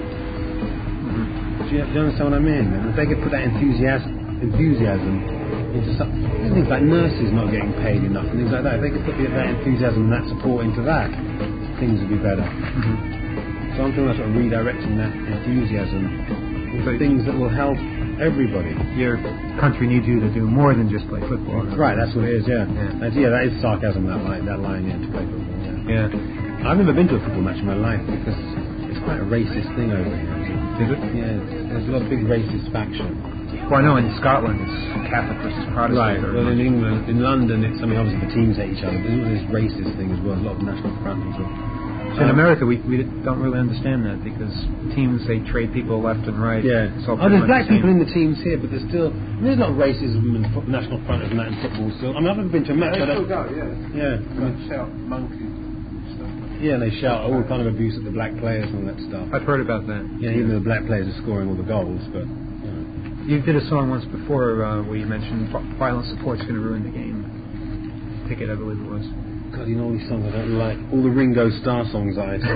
Mm-hmm. Do, you, do you understand what I mean? And if they could put that enthusiasm, enthusiasm into some things like nurses not getting paid enough and things like that, if they could put that enthusiasm and that support into that, things would be better. Mm-hmm. So I'm thinking about sort of redirecting that enthusiasm into things that will help everybody. Your country needs you to do more than just play football. Right, that's what it is, yeah. Yeah, that's, yeah that is sarcasm, that line, that line, yeah, to play football, yeah. Yeah. I've never been to a football match in my life because it's quite a racist thing over here. Is it? Yeah, there's a lot of big racist faction. Well, I know in Scotland it's Catholic versus Protestant. Right, well in England, in London, it's, I mean, obviously the teams hate each other, but there's this racist thing as well, a lot of national front people. So in America, we we don't really understand that because teams, they trade people left and right. Yeah. It's all Oh, there's pretty black much the people same. in the teams here, but there's still there's a lot of racism in fo- national front and that in football still. I mean, I've never been to a match. They I still don't. go, yeah. Yeah. I They mean, shout monkey and stuff. yeah, and they shout all kind of abuse at the black players and all that stuff. I've heard about that. Yeah, even though the black players are scoring all the goals, but you know. You did a song once before uh, where you mentioned vi- violent support's going to ruin the game. Ticket, I believe it was. God, you know all these songs I don't like. All the Ringo Starr songs I think.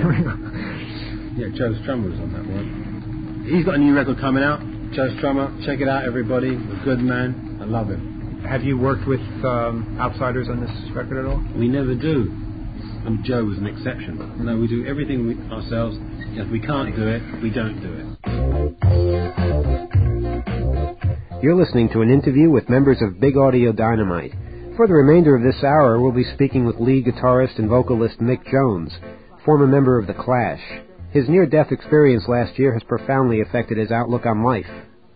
Yeah, Joe Strummer was on that one. He's got a new record coming out. Joe Strummer, check it out, everybody. A good man. I love him. Have you worked with um, outsiders on this record at all? We never do. And Joe was an exception. No, we do everything we, ourselves. If we can't do it, we don't do it. You're listening to an interview with members of Big Audio Dynamite. For the remainder of this hour, we'll be speaking with lead guitarist and vocalist Mick Jones, former member of The Clash. His near-death experience last year has profoundly affected his outlook on life.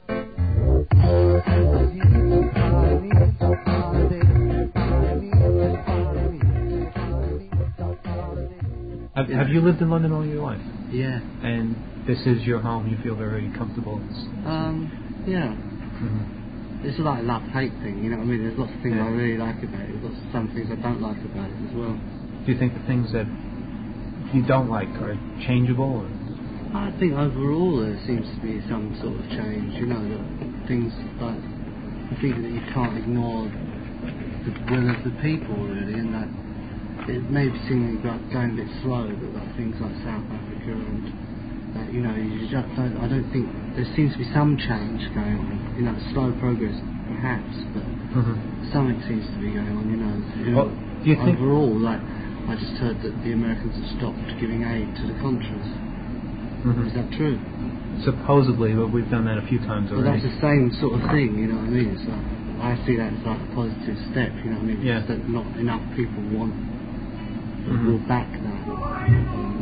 Have, have you lived in London all your life? Yeah. And this is your home? You feel very comfortable? Um, yeah. Mm-hmm. It's like a love-hate thing, you know what I mean? There's lots of things Yeah. I really like about it. There's lots of some things I don't like about it as well. Do you think the things that you don't like are changeable? Or? I think overall there seems to be some sort of change, you know, that things like the thing that you can't ignore the will of the people really, and that it may be seeming like going a bit slow, but like things like South Africa and uh, you know, you just don't, I don't think there seems to be some change going on, you know, slow progress perhaps, but Mm-hmm. something seems to be going on, you know. You Well, know do you think overall, like I just heard that the Americans have stopped giving aid to the Contras. Mhm. Is that true? Supposedly, but we've done that a few times But already. that's the same sort of thing, you know what I mean? It's like, I see that as like a positive step, you know what I mean? Yeah. It's that not enough people want Mhm. will back that.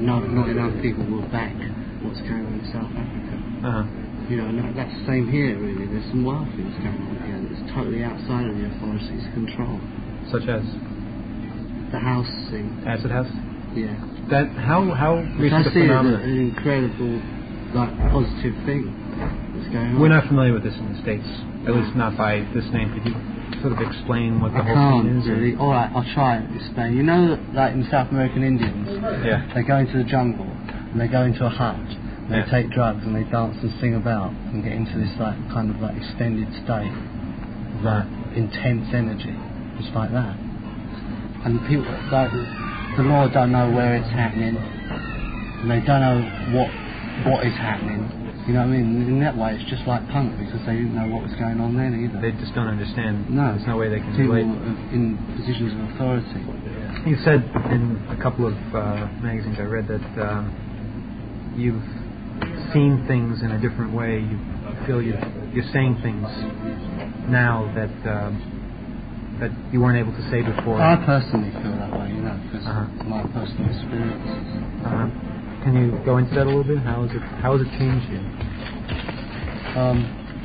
not not enough people will back what's going on in South Africa. Uh-huh. You know, and that, that's the same here, really. There's some wild things going on here that's totally outside of the authorities' control. Such as the house thing. Acid house. Yeah. That how how Which I recent a see as phenomenon? an incredible, like, positive thing that's going on. We're not familiar with this in the States, at least not by this name. Could you sort of explain what the I whole can't scene is? really. All right, I'll try and explain. You know, like in South American Indians, Yeah. they go into the jungle and they go into a hut and they Yeah. take drugs and they dance and sing about and get into this like kind of like extended state of like intense energy, just like that. And people like the law don't know where it's happening, and they don't know what what is happening. You know what I mean? In that way, it's just like punk because they didn't know what was going on then either. They just don't understand. No. There's no way they can People relate. in positions of authority. You said in a couple of uh, magazines I read that um, you've seen things in a different way. You feel you're, you're saying things now that um, that you weren't able to say before. I personally feel that way, you know, because Uh-huh. of my personal experiences. Uh, can you go into that a little bit? How has it how has it changed you? Um,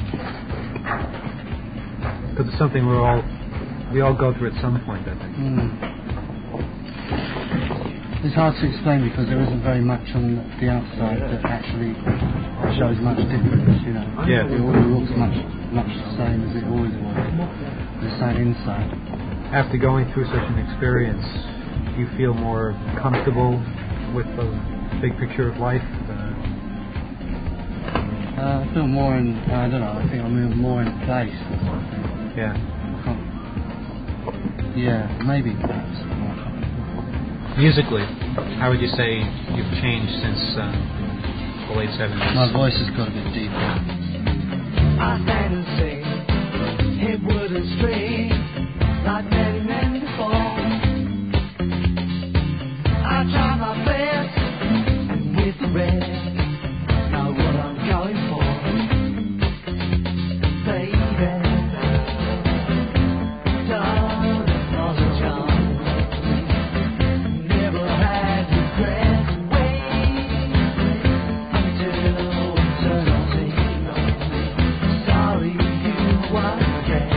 Because it's something we're all we all go through at some point, I think. mm. It's hard to explain because there isn't very much on the outside that actually shows much difference, you know. Yeah. It all looks much, much the same as it always was. The same inside. After going through such an experience, do you feel more comfortable with the big picture of life? Uh, Uh, I feel more in, I don't know, I think I'm in- more in place or something. yeah. Com- yeah, maybe perhaps more comfortable. Musically, how would you say you've changed since uh, the late seventies? My voice has got a bit deeper. I stand and sing in wooden strings like many men before. I try my best and with the rest know what I'm going for, baby. Don't apologize. Never had regret. Wait until eternity. Sorry you weren't there.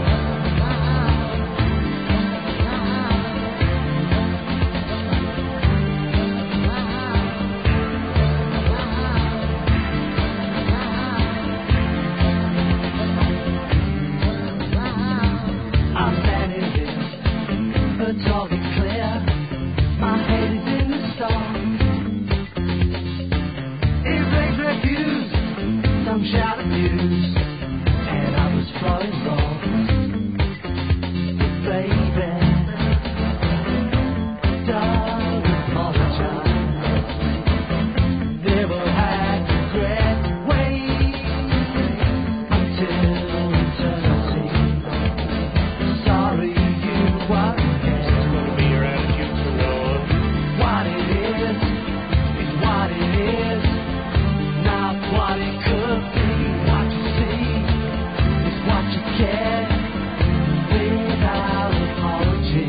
I'm standing here, the talking clear. My head is in the stars. It rains refuse, some shout abuse, and others throwing rocks. Baby, don't apologize. Never had regret. Wait until eternity. Sorry you weren't there. It's gonna be your attitude toward what it is, is what it is, not what it could be. What you see is what you get without apology.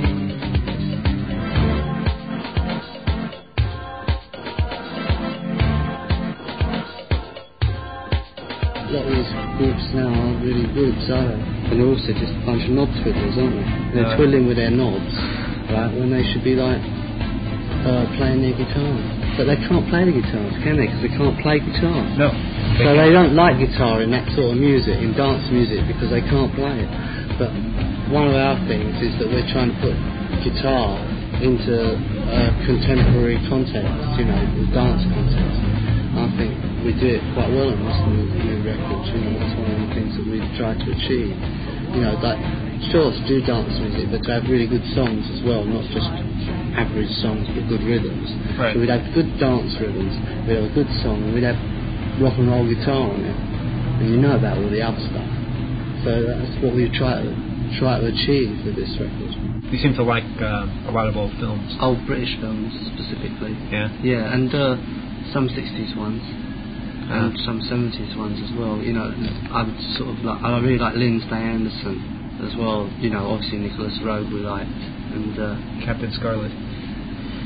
A lot of these groups now aren't really groups, are they? And they're also just a bunch of knob twiddlers, aren't they? They're Uh, twiddling with their knobs, right, when they should be like uh, playing their guitar. But they can't play the guitars, can they? Because they can't play guitar. No. So they don't like guitar in that sort of music, in dance music, because they can't play it. But one of our things is that we're trying to put guitar into a contemporary context, you know, the dance context. I think we do it quite well on this new, new record, you know, that's one of the things that we've tried to achieve. You know, like, sure, to do dance music, but to have really good songs as well, not just average songs, but good rhythms. Right. So we'd have good dance rhythms, we'd have a good song, and we'd have rock and roll guitar on it. And you know about all the other stuff. So that's what we try to, try to achieve with this record. You seem to like uh, a lot of old films. Old British films, specifically. Yeah. Yeah, and uh, some sixties ones. And Uh. some seventies ones as well. You know, I would sort of like, I really like Lindsay Anderson as well. You know, obviously Nicholas Roeg we liked, and uh, Captain Scarlet.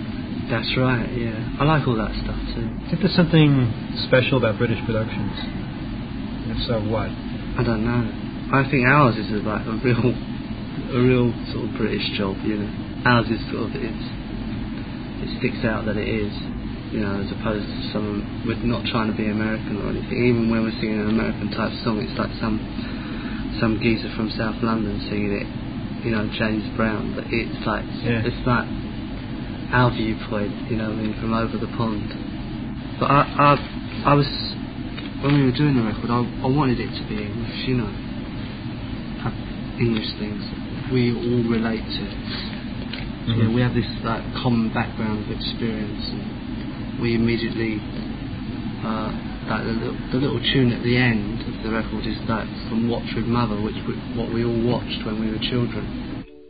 That's right, yeah. I like all that stuff too. I think there's something special about British productions. If so, what? I don't know. I think ours is like a real, a real sort of British job, you know. Ours is sort of, it's, it sticks out that it is, you know, as opposed to some, we're not trying to be American or anything. Even when we're singing an American type song, it's like some, some geezer from South London singing it, you know, James Brown. But it's like, yeah. it's like our viewpoint, you know, I mean, from over the pond. But I, I, I was, when we were doing the record, I, I wanted it to be English, you know, have English things we all relate to. Mm-hmm. You know, we have this like common background of experience, and we immediately, uh, like the little, the little tune at the end of the record is like from Watch with Mother, which we, what we all watched when we were children.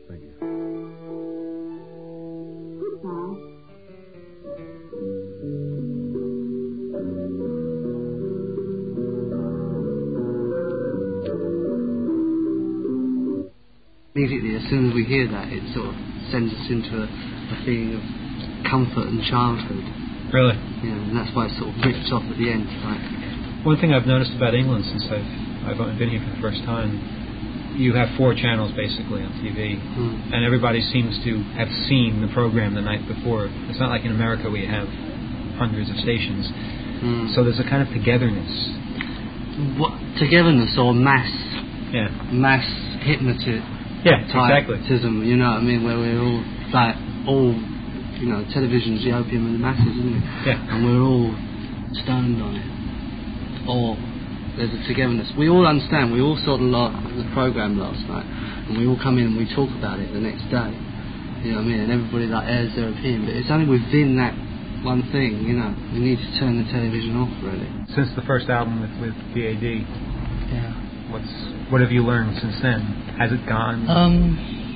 Immediately, as soon as we hear that, it sort of sends us into a, a feeling of comfort and childhood. Really? Yeah, and that's why it sort of rips off at the end. Like, one thing I've noticed about England since I've I've only been here for the first time, you have four channels basically on T V, mm. and everybody seems to have seen the program the night before. It's not like in America we have hundreds of stations, mm. so there's a kind of togetherness. What togetherness or mass? Yeah. Mass hypnotism. Yeah, exactly. You know what I mean? Where we're all like all, you know, television's the opium of the masses, isn't it? Yeah. And we're all stoned on it. Or there's a togetherness. We all understand. We all saw the, la- the program last night, and we all come in and we talk about it the next day. You know what I mean? And everybody like airs their opinion, but it's only within that one thing. You know, we need to turn the television off, really. Since the first album with with D A D. Yeah. What's what have you learned since then? Has it gone? Um,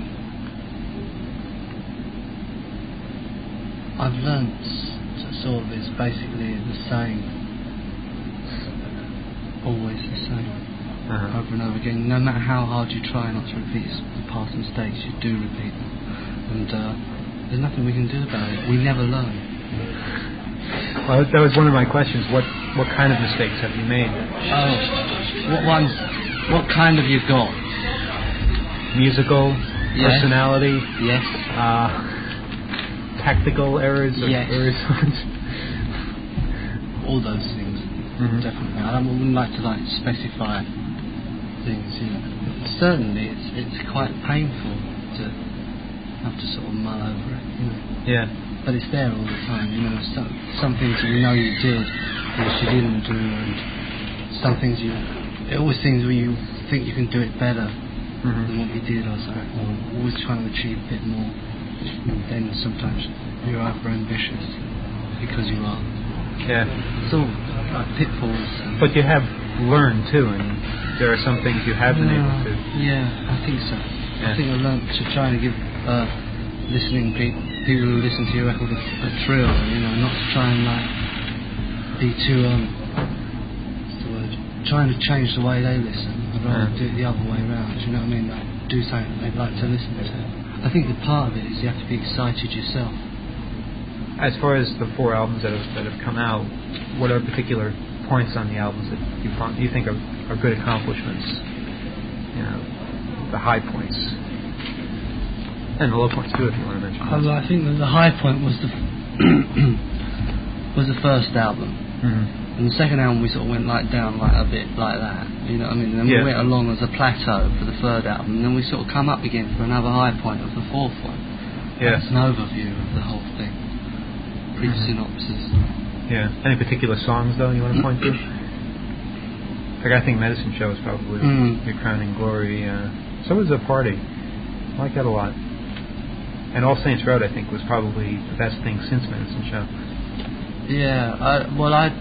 I've learnt sort of it's basically the same, always the same, uh-huh. over and over again. No matter how hard you try not to repeat past mistakes, you do repeat them, and uh, there's nothing we can do about it. We never learn. Well, that was one of my questions. What what kind of mistakes have you made? Oh, what ones? What kind have you got? Musical, yes. Personality, yes. Uh, tactical errors, or yes. errors. All those things, mm-hmm. definitely. I wouldn't like to like specify things, you know. Certainly, it's it's quite painful to have to sort of mull over it, you know. Yeah. But it's there all the time, you know. Some some things you know you did, which you didn't do, and some things you. It always seems where you think you can do it better mm-hmm. than what you did, or something, or always trying to achieve a bit more. And then sometimes you're over ambitious because you are. Yeah. It's all like pitfalls. But you have learned too, and there are some things you have been yeah, able to. Yeah, I think so. Yeah. I think I learned to try and give uh, listening people, people who listen to your record a, a thrill, you know, not to try and like be too um. trying to change the way they listen. I'd rather yeah. do it the other way around, you know what I mean? Like, do something that they'd like to listen to. I think the part of it is you have to be excited yourself. As far as the four albums that have, that have come out, what are particular points on the albums that you, find, you think are, are good accomplishments? You know, the high points. And the low points too, if you want to mention them. I think that the high point was the was the first album. Mm-hmm. And the second album we sort of went like down like a bit like that, you know what I mean? And then yeah. we went along as a plateau for the third album, and then we sort of come up again for another high point of the fourth one. Yeah. That's an overview of the whole thing. Brief mm-hmm. synopsis. Yeah. Any particular songs though you want to point to? Like I think Medicine Show is probably mm. your crowning glory. Uh, so was A Party. I like that a lot. And All Saints Road I think was probably the best thing since Medicine Show. Yeah. I, well I.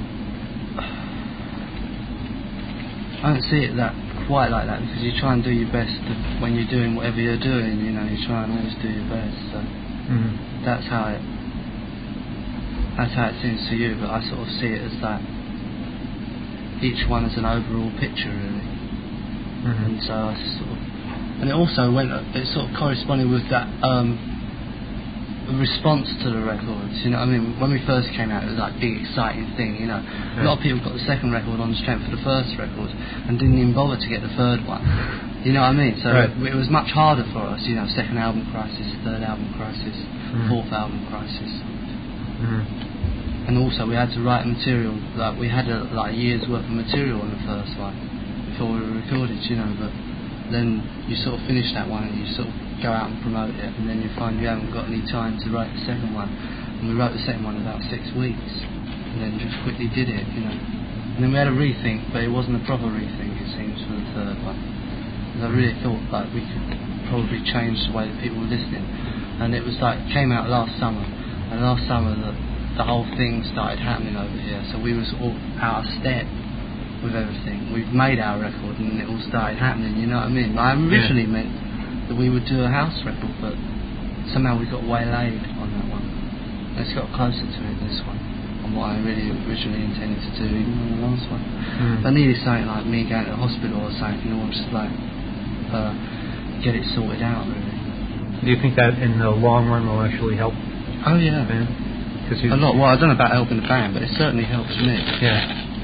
I don't see it that quite like that because you try and do your best to, when you're doing whatever you're doing, you know, you try and always do your best. So mm-hmm. that's how it that's how it seems to you. But I sort of see it as that each one as an overall picture, really. Mm-hmm. And so I just sort of, and it also went, it sort of corresponded with that um, a response to the records, you know what I mean? When we first came out, it was like a big exciting thing, you know. Yeah. A lot of people got the second record on the strength of the first record and didn't even bother to get the third one. You know what I mean? So right. it, it was much harder for us, you know, second album crisis, third album crisis, mm. fourth album crisis. Mm. And also we had to write material, like we had a, like a year's worth of material on the first one before we recorded, you know, but then you sort of finish that one and you sort of go out and promote it, and then you find you haven't got any time to write the second one. And we wrote the second one in about six weeks, and then just quickly did it, you know. And then we had a rethink, but it wasn't a proper rethink, it seems, for the third one. Because I really thought like we could probably change the way that people were listening. And it was like, came out last summer, and last summer the, the whole thing started happening over here, so we was all out of step with everything. We've made our record and it all started happening, you know what I mean? I originally yeah. meant that we would do a house record, but somehow we got waylaid on that one. Let's got closer to it, this one, on what I really originally intended to do, even on the last one. Mm. But I needed something like me going to the hospital or something, you know, just like uh, get it sorted out, really. Do you think that in the long run will actually help? Oh yeah, man. A lot. Well, I don't know about helping the band, but it certainly helps me. Yeah.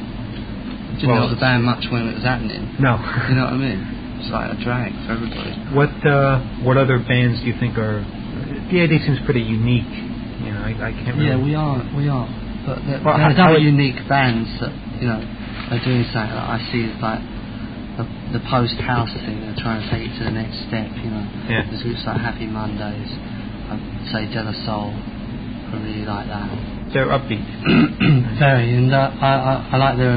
Didn't well, help the band much when it was happening. No. You know what I mean? It's like a drag for everybody. What uh, what other bands do you think are? The idea seems pretty unique. You know, I, I can't. Really... Yeah, we are, we are. But there, well, there's how, other how unique bands that you know are doing something that I see as like the, the post house thing. They're trying to take it to the next step. You know, yeah. There's groups like Happy Mondays. I'd say De La Soul. I really like that. They're upbeat. Very, and uh, I, I I like their.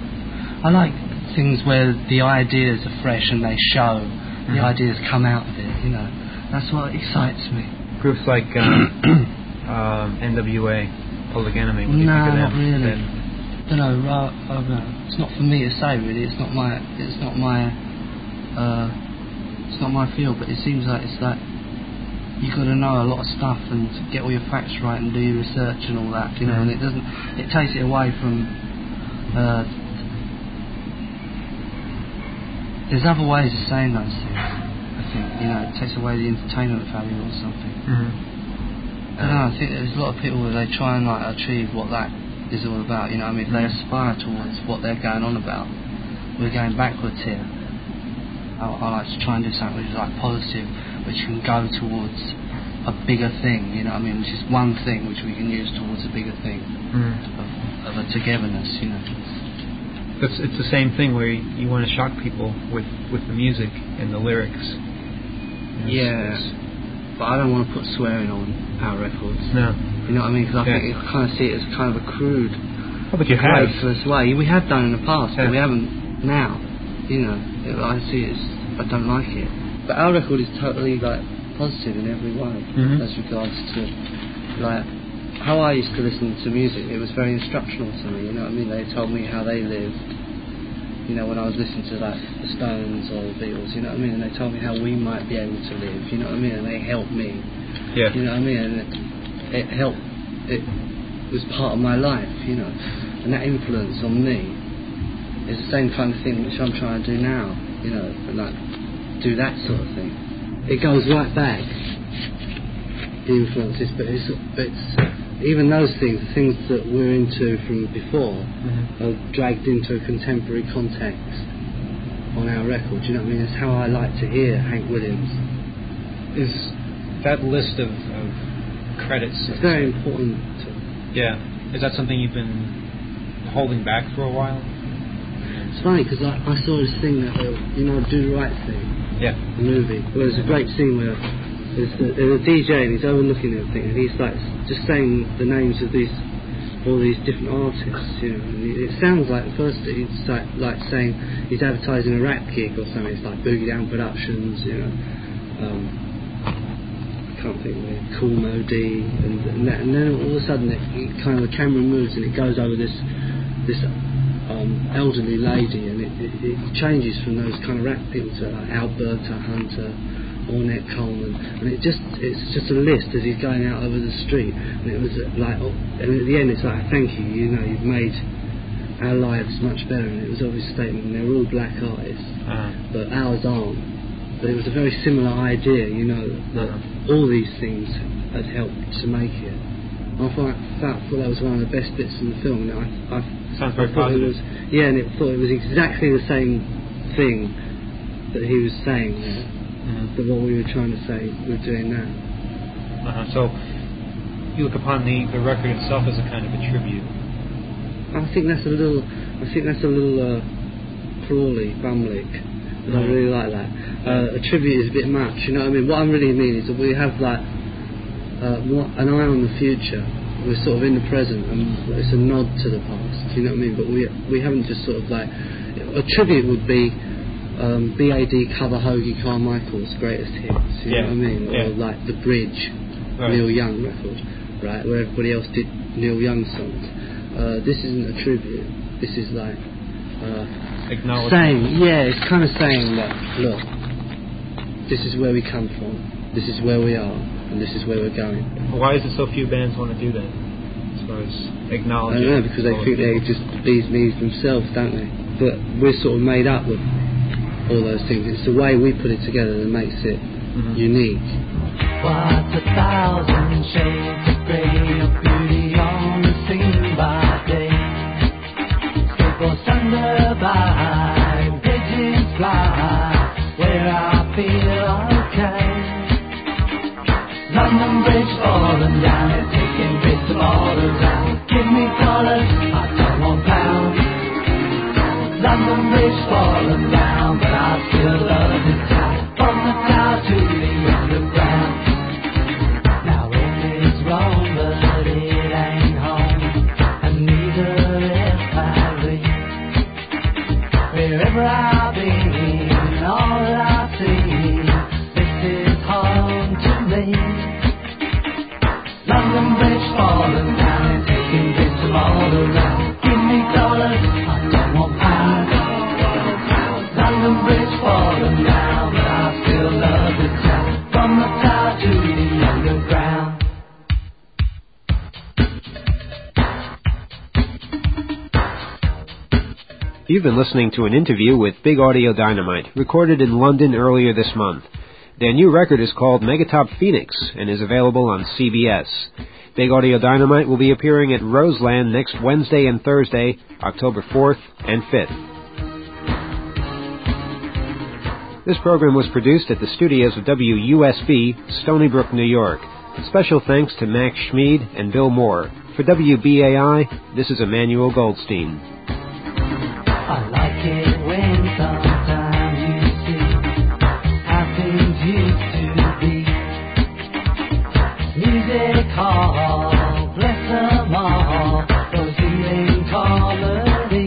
I like. things where the ideas are fresh and they show, mm-hmm. the ideas come out of it, you know. That's what excites me. Groups like um, um, N W A, Public Enemy, what do you no, think of them? not really. Then? Don't know, uh, uh, it's not for me to say really, it's not my, it's not my, uh, it's not my field, but it seems like it's like, you've got to know a lot of stuff and get all your facts right and do your research and all that, you know, mm-hmm. and it doesn't, it takes it away from, uh, there's other ways of saying those things, I think, you know, it takes away the entertainment value or something. Mm-hmm. I don't know, I think there's a lot of people where they try and like achieve what that is all about, you know what I mean? They aspire towards what they're going on about. We're going backwards here. I, I like to try and do something which is like positive, which can go towards a bigger thing, you know what I mean? Which is one thing which we can use towards a bigger thing, mm. of, of a togetherness, you know. It's, it's the same thing where you, you want to shock people with, with the music and the lyrics. You know, yeah, it's, but I don't want to put swearing on our records. No. You know what I mean? Because I yeah. think you kind of see it as kind of a crude, oh, but you have. graceless way. We have done in the past, yeah. but we haven't now. You know, it, I see it as, I don't like it. But our record is totally like positive in every way, mm-hmm. as regards to like how I used to listen to music. It was very instructional to me, you know what I mean? They told me how they lived, you know, when I was listening to like the Stones or the Beatles, you know what I mean? And they told me how we might be able to live, you know what I mean? And they helped me, yeah. you know what I mean? And it, it helped, it was part of my life, you know, and that influence on me is the same kind of thing which I'm trying to do now, you know, and like do that sort of thing. It goes right back, the influences, but it's, it's even those things, the things that we're into from before, mm-hmm. are dragged into a contemporary context on our record. Do you know what I mean? It's how I like to hear Hank Williams. Is that list of, of credits? It's very important. To yeah. Is that something you've been holding back for a while? It's funny because I, I saw this thing that, uh, you know, Do the Right Thing. Yeah. The movie. Well, there's a great scene where there's a, there's a D J and he's overlooking everything and he's like just saying the names of these all these different artists, you know. And it sounds like at first it's like, like saying he's advertising a rap gig or something. It's like Boogie Down Productions, you know. Um, I can't think of it. Cool Mo D, and, and, that, and then all of a sudden it, it kind of the camera moves and it goes over this this um, elderly lady, and it, it, it changes from those kind of rap people to like Alberta Hunter, Ornette Coleman, and it just it's just a list as he's going out over the street, and it was like, oh, and at the end it's like, thank you, you know, you've made our lives much better, and it was obviously a statement, and they were all black artists, uh-huh. but ours aren't, But it was a very similar idea, you know, that all these things had helped to make it. I thought, thought, thought that was one of the best bits in the film. I, I, Sounds I very thought positive. it was, yeah, and it thought it was exactly the same thing that he was saying there, Mm-hmm. that what we were trying to say, we we're doing now. Uh-huh. So you look upon the, the record itself as a kind of a tribute. I think that's a little, I think that's a little uh, crawly, bumbling. I don't really like that. Uh, a tribute is a bit much, you know what I mean? What I really mean is that we have like uh, what, an eye on the future. We're sort of in the present, and it's a nod to the past, you know what I mean? But we we haven't just sort of like... A tribute would be um, B A D cover Hoagie Carmichael's greatest hits, you Yeah. know what I mean? Yeah. Or like The Bridge, Right. Neil Young record, right? Where everybody else did Neil Young songs. Uh, this isn't a tribute. This is like... Uh, saying, yeah, it's kind of saying that, look, this is where we come from, this is where we are, and this is where we're going. Why is it so few bands want to do that? As far as I acknowledging... don't know, because they think they just bees knees themselves, don't they? But we're sort of made up with all those things. It's the way we put it together that makes it mm-hmm. unique. What's a thousand shades of grey, of beauty on the scene by day? Skateboards thunder by, pigeons fly, where I feel okay. London Bridge falling down, it's taking bits of all around. Give me dollars, I don't want pounds. London Bridge falling down, but I still love this town. From the tower to the underground. Now it is wrong, but it ain't home, and neither is Paris. Wherever I've been, all that I see, this is home to me. London Bridge falling down and taking bits of all around. Give me dollars, I don't want pounds. London Bridge falling down, but I still love this town. From the tower to the underground. You've been listening to an interview with Big Audio Dynamite, recorded in London earlier this month. Their new record is called Megatop Phoenix and is available on C B S. Big Audio Dynamite will be appearing at Roseland next Wednesday and Thursday, October fourth and fifth. This program was produced at the studios of W U S B, Stony Brook, New York. Special thanks to Max Schmid and Bill Moore. For W B A I, this is Emmanuel Goldstein. I like it when sometimes you see how things used to be. Music hall, bless them all, those healing comedy.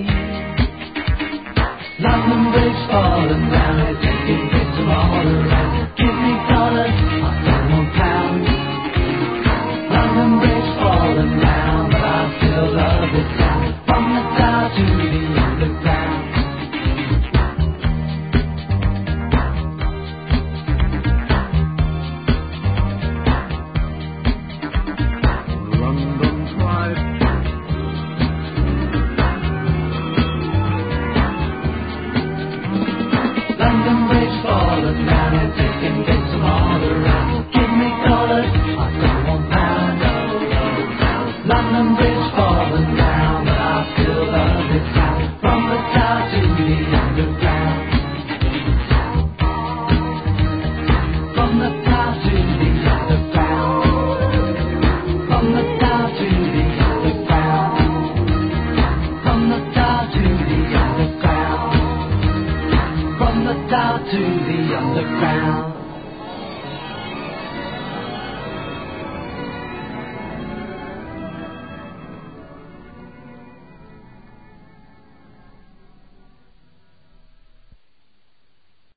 London Bridge falling down, it's taking bits of all around. Give me dollars, I don't want pounds. London Bridge falling down, but I still love this town. From the tower to the underground. London Pride. London Bridge falling down and taking bits of all around. Give me dollars, I don't want pounds. London Bridge falling down, but I still love this town. From the tower to the underground. From the tower to the underground. From the tower to the underground. From the tower to the underground. From the tower to the underground.